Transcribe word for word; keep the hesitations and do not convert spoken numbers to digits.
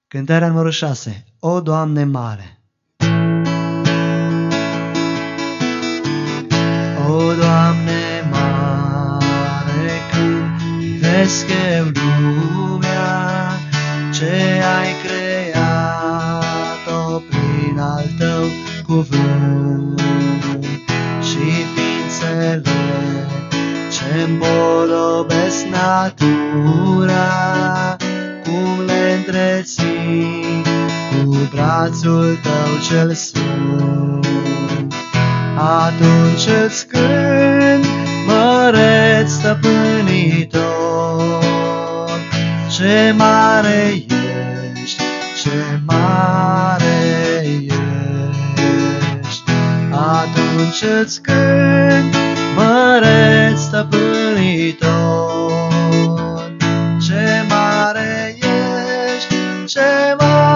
Cântarea numărul șase. O, Doamne mare! O, Doamne mare, când privesc eu lumea, ce ai creat-o prin al Tău cuvânt, și ființele ce-mbolobesc natura, cum le întreții cu brațul Tău cel sfânt. Atunci îți cânt, măreț stăpânitor, ce mare ești, ce mare ești. Atunci îți cânt, măreț stăpânitor, ce mare ești, ce mare